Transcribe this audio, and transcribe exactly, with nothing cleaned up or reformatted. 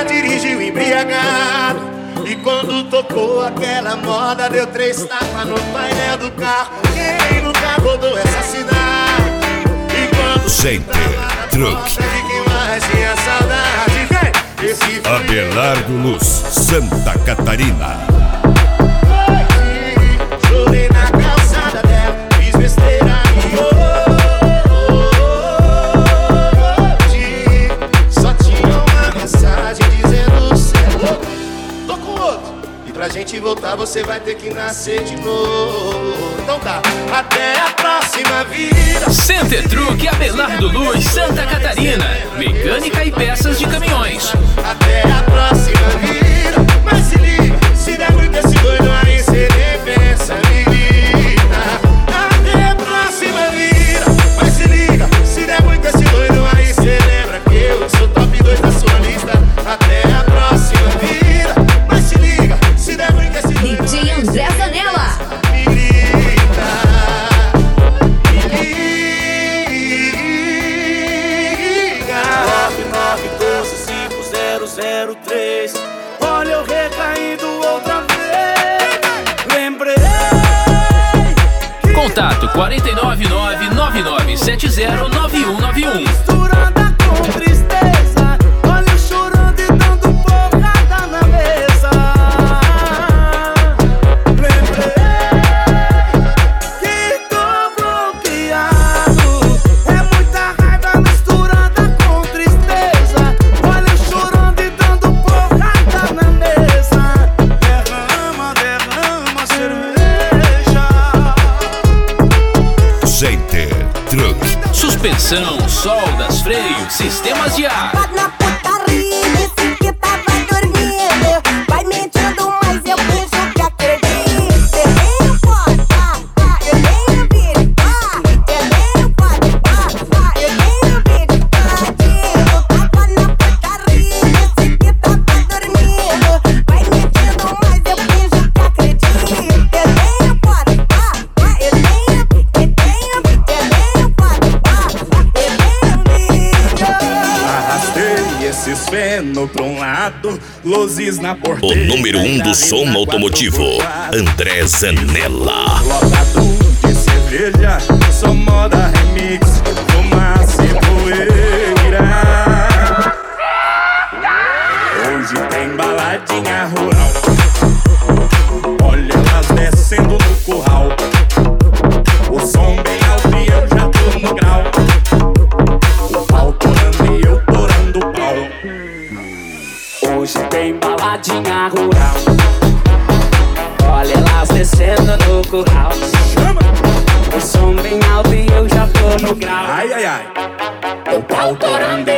dirigiu embriagado. E quando tocou aquela moda, deu três tapas no painel do carro. Quem nunca rodou essa cidade? E quando Center Truck, de quem mais tinha saudade, vem! Esse Abelardo Luz, Santa Catarina. Chorei na calçada dela, fiz besteira e hoje só tinha uma mensagem dizendo cê é louco, tô com outro. E pra gente voltar você vai ter que nascer de novo. Então tá, até a próxima vida. Center Truck Abelardo Luz, Santa Catarina. Mecânica e peças de caminhões. Até a próxima vida. Mas se liga, se der muito esse doido aí, cê nem pensa, me grita. Até a próxima vida. Mas se liga, se der muito esse doido aí, cê lembra que eu sou top dois da sua lista. Até a próxima vida. Mas se liga, se der muito esse doido D J André Zanella. me grita. Me liga. nove nove um dois cinco zero zero três. Olha eu recaindo outra vez. Lembrei. Contato quatro nove nove nove nove sete zero nove um nove um. Misturada com tristeza. Olha eu chorando e dando porrada na mesa. Lembrei que tô bloqueado. É muita raiva misturada com tristeza. Olha eu chorando e dando porrada na mesa. Derrama, derrama cerveja. Center Truck, Suspensão, soldas, freios, sistemas de ar. Na putaria, disse que tava dormindo. Vai mentindo, mas eu finjo que acredito. Eu nem posso, ah, eu nem ouvi, ah, eu nem posso, ah, eu nem ouvi, ah, tava na putaria, disse que tava dormindo. Vai mentindo, mas eu finjo que acredito. Eu nem posso, ah, eu nem ouvi, eu nem ouvi, eu nem posso, ah, eu nem ouvi. Arrastei esses feno pra um lado, luzes na o porteira. número um do som automotivo, André Zanella. Lotado de cerveja, só moda remix, fumaça e poeira. Hoje tem baladinha rural. Olha elas descendo no curral. O som bem alto e eu já tô no grau. O pau torando e eu torando o pau. Hoje tem baladinha rural. Olha elas descendo no curral. O som bem alto e eu já tô no grau. Ai, ai, ai. O pau torando